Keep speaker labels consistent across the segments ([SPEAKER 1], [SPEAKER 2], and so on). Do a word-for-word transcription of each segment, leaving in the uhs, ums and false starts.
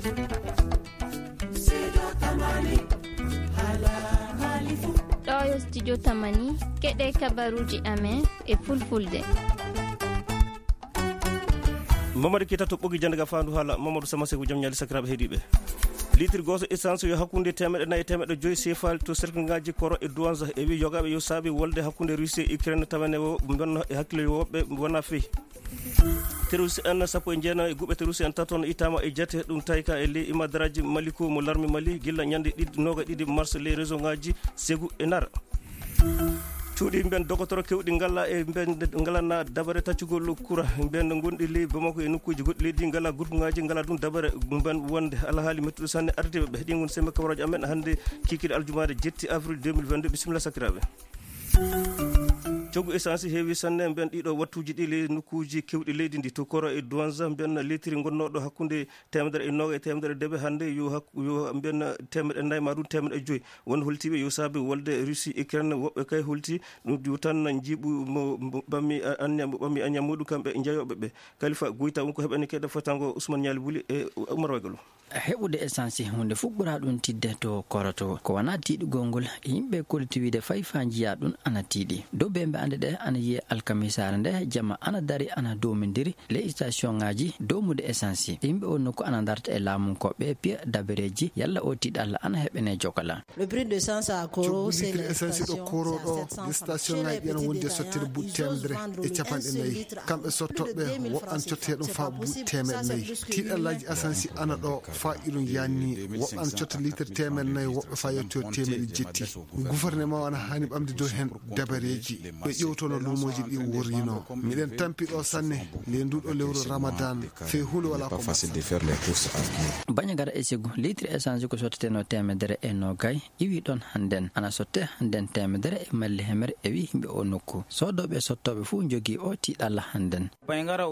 [SPEAKER 1] ɗo yo studio tamani keɗe kabaruji amen e fulfulde.
[SPEAKER 2] Mamadou Keita to ɓogi jandaga fandu haala Mamadou Sama Sekou jam ñali sakiraɓe heeɗiɓe. litre goto essence yo hakkunde temeɗe nayyi temeɗe joyyi cfal to cercle ngaji koro e douange e wi yogaɓe yo saabi wolde hakkunde Russie e Ukraine tawane o bonno e hakkille woɓɓe wona feyi. terroriste en sappo e jeenayi e guɓɓe terroriste en tatton itama e jate ɗum tawi ka e ley imadaraji Maliko mo larmi Mali gilla ñande ɗiɗi noga ɗiɗi mars ley réseau ngaji Ségou e Nara. cuuɗi ben dogotoro kewɗi ngalla e ben ngalanna dabare taccugol courant ben gonɗi ley Bamako e nokkuji goɗɗi leydi ngala groupe ngaji ngala ɗum dabare ben wonde alahaali mettuɗo sanne ardiɓe ɓe ɗin woni sembe kabaroje amen hannde kikiɗe aljumade jetti avril deux mille vingt-deux bisimilla sakiraɓe. coggu essence heewi sanne ben ɗiɗo wattuji ɗi ley nokkuji kewɗi leydi ndi to koro e douange ben litiri gonnoɗo hakkunde temedere e noga e temedere debe hannde yo yo ben temedere nayyi ma ɗum temedere e joyyi won holtiɓe yo saabi wolde Russie Ukraine woɓɓe kay holti ɗum tan jiiɓu mo ɓammi anya mo ɓammi anya muɗum kamɓe jeeyoɓe ɓe Khalifa Gouyta wonko heɓani keɗe fotango Ousmane Niali Wuli e Oumar Wagalo.
[SPEAKER 3] heɓude essence hunde fu ɓura ɗum tidde to koroto ko wona tiiɗugol ngol yimɓe koltiwide fayi fa jiya ɗum ana tiiɗi dow be mbe ande ɗe ana yiye alkamisare nde jamma ana dari ana domidiri les station ngaji domude essence yimɓe on nokku ana darta e laamu koɓe piya dabareji yalla o tiiɗalla ana heɓene jokala.
[SPEAKER 4] Le prix de essence à Koro c'est
[SPEAKER 5] le essence ɗo Koro ɗo station ngaji ɗen wonde sottere buuɗi temedere e capanɗe nayyi kamɓe sottoɓe woɓɓan cotte ɗum fa buuɗi temedde nayyi tiiɗallaji essence ana ɗo fa iɗum yanni woɓɓan cotta litre temedde nayyi woɓɓe fa yetto temedde jetti gouvernement ana hani ɓamde dow hen dabareji ɓe ƴewtono lumoji ɗi worrino miɗen tampi ɗo sanne le nduɗo lewru Ramadan fe hunde wala ko facile de faire les courses
[SPEAKER 3] baña gara e Ségou litre essence ko sotteteno temedere e nogay iwi ɗon hannden ana sotte hannden temedere e malli hemere e wi yimɓe o nokku sodoɓe sottoɓe fuu jogui o tiiɗalla hannden
[SPEAKER 5] baña gara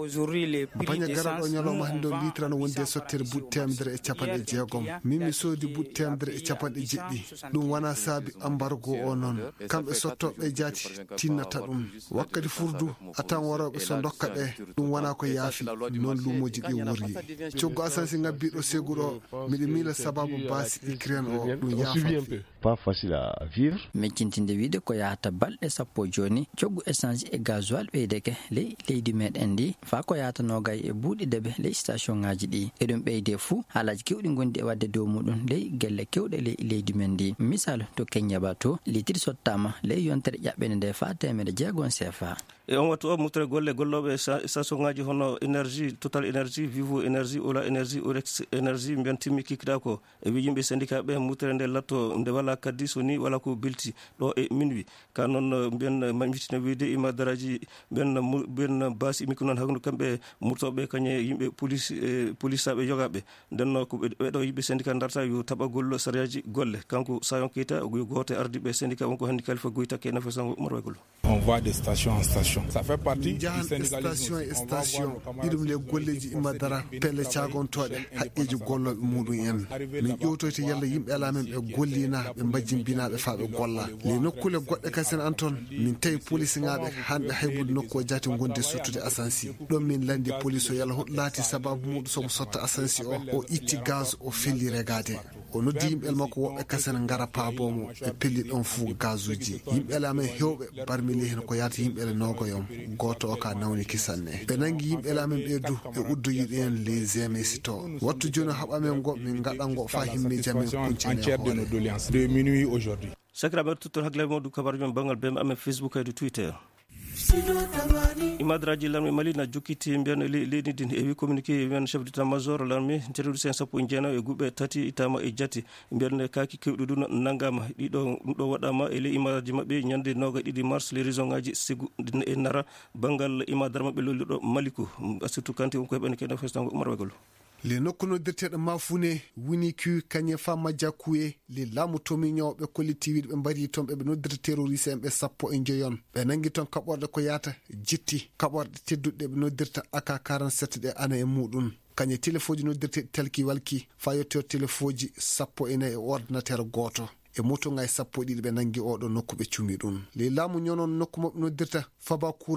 [SPEAKER 5] ɗo ñalawma hannde o litre ana wonde sottere buuɗi temedere e capanɗe jeegom min mi soodi buuɗi temedere e capanɗe jeɗɗi ɗum wona saabi embargo o noon kamɓe sottoɓe jaati tinnata ɗum wakkati furdu a tan waroɓe so dokka ɓe ɗum wona ko yaafi noon lumoji ɗi wori coggu asansi ngabbiɗo Ségou ɗo miɗa miila sababu basi Ukraine o ɗum yaafa
[SPEAKER 6] pas facile à vivre.
[SPEAKER 3] meccintinde wiide ko yahata balɗe sappo joni coggu essence e gasoil ɓeydeke ley leydi meɗen ndi fa ko yahata nogay e buuɗi deɓe ley station ngaji ɗi eɗum ɓeyde fuu haalaji kewɗi gondi e wadde dow muɗum ley gelle kewɗe ley leydi men ndi misal to Keñaba to litre sottama ley yontere ƴaɓɓene nde fa temedde jeegom C F A.
[SPEAKER 2] e on wattu o mutere golle golloɓe station ngaji hono énergie Total énergie Vivo énergie Ola énergie Orex énergie mbiyan timmi kikkiɗa ko e wi yimɓe syndicat ɓe mutere nde latto nde wala kaddi so ni wala ko bilti ɗo e minuit ka noon mbiyan mammitina wiide imadaraji mbiyan mbiyan basi imiko noon hakkude kamɓe murtoɓe kañe yimɓe police police saɓe yogaɓe ndenno ko ɓeɗo yimɓe syndicat darta yo taɓagol sariyaji golle kanko Sayon Keita yo goto ardiɓe syndicat wonko hannde Khalifa Gouyta ke nafa sango Oumar Wagalo.
[SPEAKER 7] On va de station en station. Ça fait partie
[SPEAKER 5] du station e station iɗum le golleji imadara pelle cagontoɗe haqqeji golloɓe muɗum en min ƴewtoyte yalla yimɓe ala men ɓe gollina ɓe mbajjimbinaɓe fa ɓe golla le nokkule goɗɗe kasen an toon min tawi police ngaɓe hanɓe haybude nokku o jaati gonde sottude asansi ɗon min landi police o yalla hoɗum laati sababu muɗum somo sotta asansi o o itti gaz o felli regade o noddi yimɓel makko woɓɓe kasen gara paabomo ɓe pelli ɗon fuu gaz uji yimɓe ala men hewɓe barmili hen ko yata yimɓele nogoyom goto o ka nawni kisanne ɓe nangi yimɓe ala men ɓeydu e uddoyiɗo en les émissi to wattu joni haɓamen go min gaɗango fa himmi jamin kuncene
[SPEAKER 7] de minuit aujourd'hui.
[SPEAKER 2] sakiraɓe tuttor hakkille moɗum kabaruji men banggal bem amen Facebook e Twitter. imadaraji l'armée Mali na jokkiti mbiyan leydi ndi e wi communiqué mbiyan chef d'état major l'armée terroriste sappo e jeenayi e guɓe tati itama e jatti mbiyan kaki kewɗi ɗum nangama ɗiɗo ɗum ɗo waɗama e ley imadaji mabɓe ñande noga ɗiɗi mars les région ngaji Ségou e Nara banggal imadara mabɓe lolliɗo Maliko surtout kanti wonko heɓani kene festango Oumar Wagalo.
[SPEAKER 5] le nokku noddirteɗo mafune wini ku kañe fa majja kuye le laamu tomi ñawɓe kollitiwiɗe ɓe mbari toon ɓeɓe noddirta terroriste en ɓe sappo e jeeyon ɓe nangi toon kaɓorɗe ko yata jitti kaɓorɗe tedduɗe ɓe noddirta A K quarante-sept ɗe ana e muɗum kañe téléphone ji noddirte telki walki fa yetto téléphone ji sappo e nayyi e ordinateur goto e moto ngay sappo ɗiɗi ɓe nangi oɗo nokku ɓe cumi ɗum le laamu ñonon nokku mabɓe noddirta Faba Koura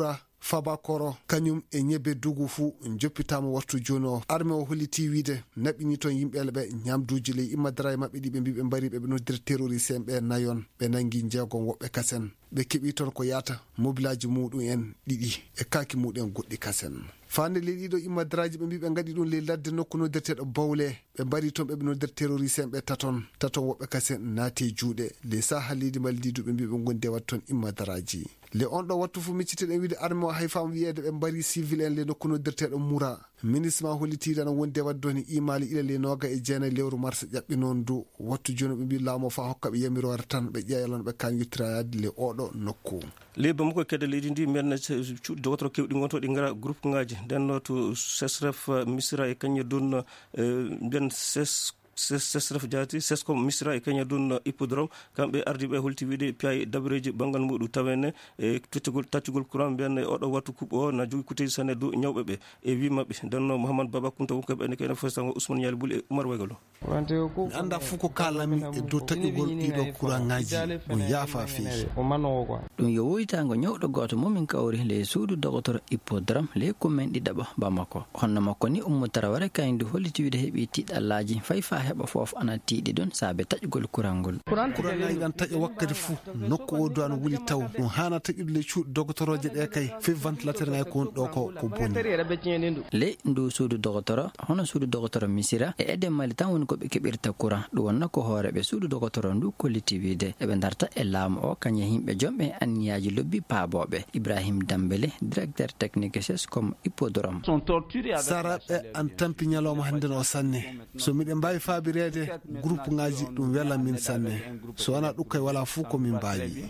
[SPEAKER 5] Fabakoro kañum e ñebbe dugu fu joppitama wattu joni o arme o holliti wiide naɓini toon yimɓele ɓe ñamduji ley immadara e mabɓe ɗi ɓe mbi ɓe mbari ɓe ɓe noddira terroriste en ɓe nayon ɓe nangui jeegom woɓɓe kasen ɓe keeɓi toon ko yata mobilaji muɗum en ɗiɗi e kaki muɗum goɗɗi kasen fande ley ɗiɗo immadaraji ɓe mbi ɓe gaɗi ɗum ley ladde nokku noddirteɗo bawle ɓe mbari toon ɓe ɓe noddir terroriste en ɓe taton taton woɓɓe kasen naati juuɗe ley sahaleji maldidu ɓe mbi ɓe gondi wat toon immadaraji le on ɗo wattu fu micciteɗen wiide arme o hay fam wiyede ɓe mbari civil en le nokku noddirteɗo moura ministre ma hollitiɗe ana wondi e waddoni imali ila le noga e jeenayi lewru mars ƴaɓɓi noon du wattu joni ɓe mbi laamu fa hokkaɓe yamirore tan ɓe ƴeelono ɓe kan yittirayade le oɗo nokku
[SPEAKER 2] leyba makko kedde leydi ndi men cuuɗi dogotoro kewɗi gonto ɗi gara groupe ngaji ndenno to sesref misra e kañe dun mbiyen ses sesref jati sescom misra e kaña dun hippodrome kamɓe ardi ɓe holti wiide piyayi dabareji banggal muɗum tawene e tottugol taccugol courant mbiyan e oɗo wattu kuuɓo o na jogui kuteji sanne dow ñawɓe ɓe e wi mabɓe ndenno mouhamadou baba kunta wonkoɓe ene kene fostango ousmane ñali bouli e oumar weygalo
[SPEAKER 5] mi anda fuu ko kalami e dow taƴugol ɗiɗo courant ngaji o yaafa feewi
[SPEAKER 3] ɗum yo woytago ñawɗo goto momin kawri ley suudu dogotoro hippodrome ley commune ɗiɗaɓo bamako honno makko ni ummo taraware kayndi holliti wiide heeɓi tiɗallaji fay fa heɓa foof ana tiiɗi ɗon saabe taƴugol kurangol
[SPEAKER 5] kurangaji ɗan taƴa wakkati fuu nokku o do ana wuli taw ɗum hana taƴude le cuuɗi dogotoroje ɗe kay fewi ventilateur ngaji ko woni ɗo ko ko bonni
[SPEAKER 3] ley ndu suudu dogotoro hono suudu dogotoro misira e ede mali tan woni koɓe keɓirta courant ɗum wonno ko hooreɓe suudu dogotoro ndu kolliti wiide eɓe darta e laamu o kañe yimɓe jomɓe anniyaji lobbi paaboɓe ibrahima dambele directeur technique sescom hippodrome
[SPEAKER 5] saraɓe an tampi ñalawma hande no sanne so miɗen mbawi fabirede groupe ngaji ɗum wela min sanne so wona ɗukkay wala fuu komin mbawi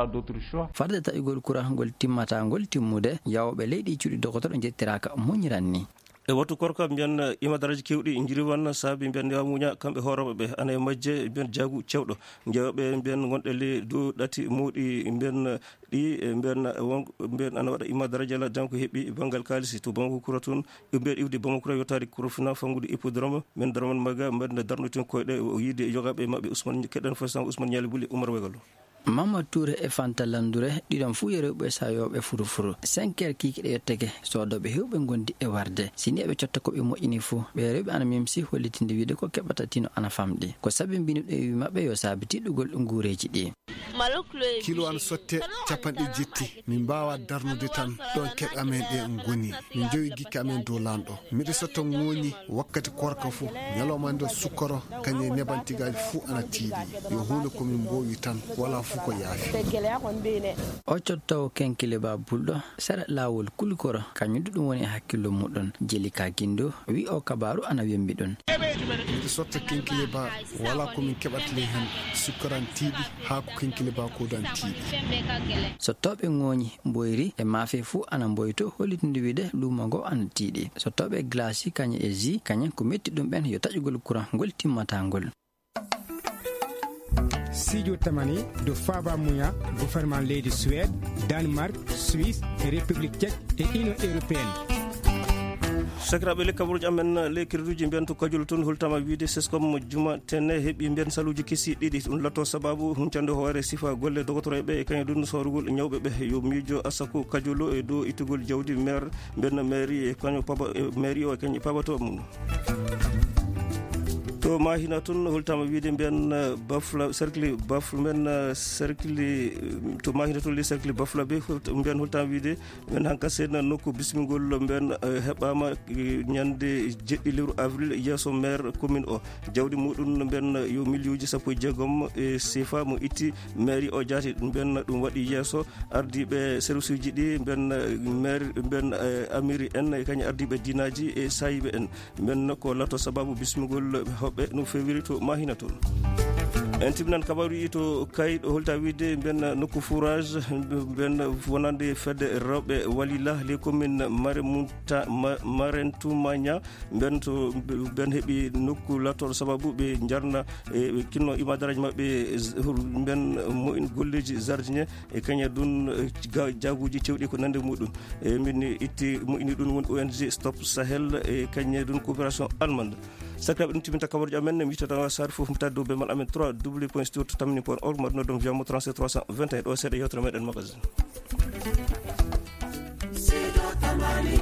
[SPEAKER 3] farde taƴugol courant ngol timmata ngol timmude yawɓe leydi cuuɗi dogotoro jettiraka muñiran ni
[SPEAKER 2] e wattu korka mbiyan imadaraji kewɗi jiri wanna saabi mbiyan yawa muña kamɓe hooroɓe ɓe ana e majje mbiyan jaagu cewɗo jeewɓe mbiyan gonɗe le dow ɗati muuɗi mbiyan ɗi mbiyan mbiyan ana waɗa imadaraji ala jam ko heeɓi banggal kalisi to banko kura toon mbiyan iwde banko kura yottade kurofina fangude hippodrome min darman maga mbaɗne darnutin koyɗe o yiide yogaɓe mabɓe ousmane keɗen fostan ousmane ñali bouli oumar weygalo
[SPEAKER 3] Mamadou Touré e Fanta Landouré ɗiɗon fuu yerewɓe sayoɓe furu furu cinq heures kikiɗe yetteke sodoɓe hewɓe gondi e warde sini eɓe cotta koɓe moƴƴini fuu ɓe rewɓe ana mimsi hollitinde wiide ko keɓata tino ana famɗi ko sabi mbinoɗo e wi mabɓe yo saabi tiɗɗugol guureji ɗi
[SPEAKER 5] kilo an sotte capanɗe jetti min mbawa darnude tan ɗon keɓe amen ɗe goni min jowi guikke amen dow lanɗo miɗo sotta ŋooñi wakkati korka fuu ñalawma nde sukkaro kañe nebantigaji fuu ana tiiɗi yo hunde komin mbowi tan wala fuu ko yaafi
[SPEAKER 3] o cottawo kenkile ba bulɗo sere lawol kulikoro kañum ɗum woni e hakkillo muɗon jelika guindo wi o kabaru ana wembi ɗon
[SPEAKER 5] miɗo sotta kenkile ba wala komin keɓata ley hen sukkaran tiiɗi ha ko kenkile ba kodan tiiɗi
[SPEAKER 3] so toɓe ŋooñi mboyri e maafe fuu ana mboyto hollitinde wiide luuma ngo ana tiiɗi so toɓe glaci kañe e ji kañen ko metti ɗum ɓen yo taƴugol courant ngol timmata ngol
[SPEAKER 6] Sidio Tamani de Faba Mouya, gouvernement leydi Suède, Danemark, Suisse, République tchèque et Union européenne.
[SPEAKER 2] sakiraɓe le kabaruji amen le kirduji mbiyan to kajol toon holtama wiide sescom juma tenne heeɓi mbiyan saluji kessi ɗiɗi ɗum latto sababu huncande hoore sifa golle dogotoroɓe e kañum ɗum sorugol ñawɓe ɓe yo miijo asako kajolo e dow ittugol jawdi maire mbiyan mairie e kañum paba mairie o e kañum pabato mum to mahina toon holtama wiide mbiyan bafla cercle bafle men cercle to mahina toon le cercle baflaɓe mbiyan holtama wiide men hanka seedna nokku bismigol mbiyan heɓama ñande jeɗɗi lewru avril yesso maire commune o jawdi muɗum mbiyan yo milliuji sappo e jeegom e sifa mo itti mairie o jaati mbiyan ɗum waɗi yesso ardiɓe service uji ɗi mbiyan maire mbiyan amiri en e kañum ardiɓe dinaji e sayiɓe en mbiyan ko latto sababu bismigol ɓe no fewiri to mahina toon en timnan kabaru yi to kayɗo holta wiide mbiyan nokku fourage mbiyan wonande fedde rewɓe walila les commune maremunta marentumagna mbiyan to mbiyan heeɓi nokku lattoɗo sababu ɓe jarna e kinno imadaraji mabɓe mbiyan moƴin golleji jardinier e kaña ɗum jaguji cewɗi ko nande muɗum e min itti moƴini ɗum woni O N G Stop Sahel e kañe ɗum coopération allemande sakiraɓe ɗum timinta kabaruji amen mi witata sar foof mi tadde dow bemal amen trois w point studio to tamini point org mbaɗno ɗum wiyamo trente-sept trois cent vingt et un ɗo seeɗa yewtere meɗen magasin.
[SPEAKER 8] Jimali.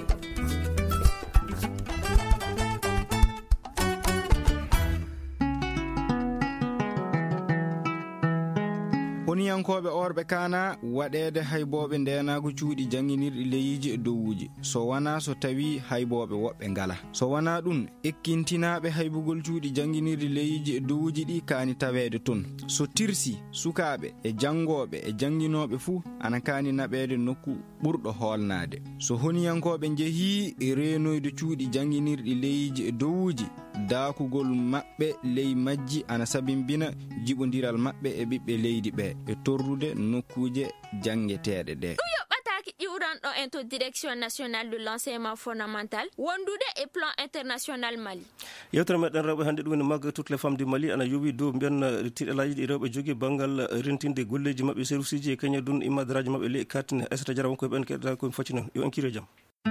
[SPEAKER 9] honiyankoɓe orɓe kana waɗede hayboɓe ndenago cuuɗi jangguinirɗi leyiji e dowuji so wana so tawi hayboɓe woɓɓe ngala so wana ɗum ekkintinaɓe haybugol cuuɗi jangguinirɗi leyiji e dowuji ɗi kani tawede toon so tirsi sukaɓe e janggoɓe e jangguinoɓe fuu ana kani naɓede nokku ɓurɗo holnade so honiyankoɓe jeehi renoyde cuuɗi jangguinirɗi leyiji e dowuji daakugol maɓɓe ley majji ana sabimbina jiɓodiral maɓɓe e ɓiɓɓe leydi ɓe e torrude nokkuje jangeteɗe ɗe.
[SPEAKER 10] ɗum yoɓɓataki ƴiwranɗo en to direction nationale de l'enseignement fondamental wondude e plan international Mali.
[SPEAKER 2] yewtere meɗen rewɓe hannde ɗum ne magga toutes les femmes du Mali ana yowi dow mbiyan tiɗalaji ɗi rewɓe jogui banggal rentinde golleji mabɓe service uji e kaña dun imadaraji mabɓe ley kartine Aissata Diarra wonkoye ɓen keɗɗa koye faccino yo en kire jaam.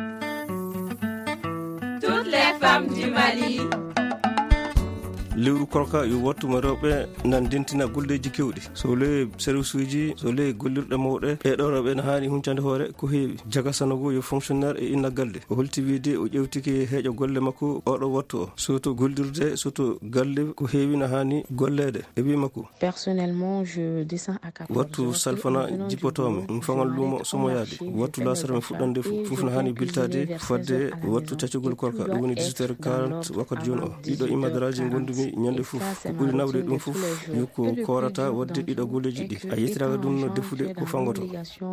[SPEAKER 8] Toutes les femmes du Mali.
[SPEAKER 2] lewru korka yo wattuma rewɓe nan dentina golleji kewɗi so le service uji so le gollirɗe mawɗe ɓeɗo rewɓe ne hani huncande hoore ko heewi jagasanogo yo fonctionnaire e inna galde o holti wiide o ƴewtiki heeƴo golle makko oɗo wattu o soto gollirde soto galle ko heewi ne hani gollede e wi makko
[SPEAKER 11] personnellement je descends à Cap
[SPEAKER 2] wattu salfana jippotome mi fangal luumo somoyade wattu lasara mi fuɗɗande fof ne hani biltade fadde wattu taccugol korka ɗum woni dix-huit heures quarante wakkati joni o ɗiɗo imadaraji gondumi ñande fof ko ɓuri nawde ɗum fof yo ko korata wadde ɗiɗo golleji ɗi a yettiraka ɗum no defude ko fangoto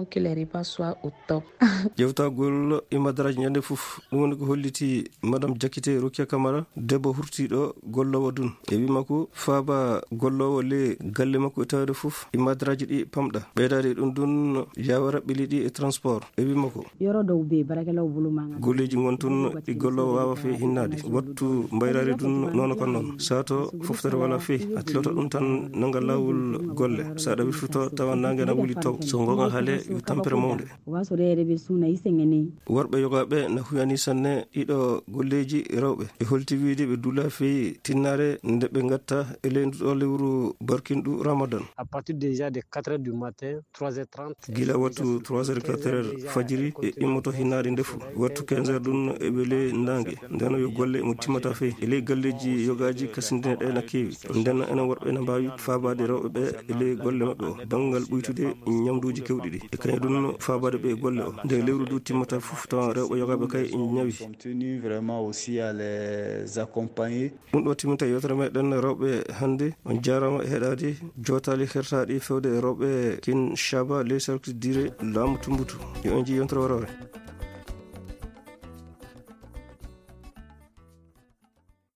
[SPEAKER 2] ƴewtagol imadaraji ñande fof ɗum woni ko holliti madame Diakité Rokia Camara debbo hurtiɗo gollowo dun e wimako faaba gollowo le galle makko e tawde fof imadaraji ɗi pamɗa ɓeydade ɗum dun yawara ɓili ɗi e transport e wimako golleji gontun ɗi gollowo wawa fe hinnade wattu mbayrade dun nono kon noon sato foftere wala fe a tiloto ɗum tan nanga lawol golle saɗa wirfito tawa nangena wuli taw so gonga haale yo tampere mawde worɓe yogaɓe na huyani sanne ɗiɗo golleji rewɓe e holti wiide ɓe dula feyi tinnare nde ɓe gatta e leyduɗo lewru barkinɗu ramadan
[SPEAKER 12] à partir déjà de quatre heures du matin trois heures trente
[SPEAKER 2] gila wattu trois heures quatre heures fajiri e immoto hinnade ndefu wattu quinze heures ɗum e ɓele nangue ndeno yo golle mo timmata feyi e ley galleji yogaji kasindine ɗe na kewi nden enen worɓe ne mbawi fabade rewɓe ɓe e ley golle mabɓe o banggal ɓuytude ñamduji kewɗi ɗi e kañum ɗum fabade ɓe e golle o nde lewru du timmata foof tawa rewɓe yogaɓe kay ñawi ɗum ɗo timminta yewtere meɗen rewɓe hannde on jarama e heɗade jotali hertaɗi fewde rewɓe kin chaba les cercle dire laamu tumbutu yo en ji yontere warore.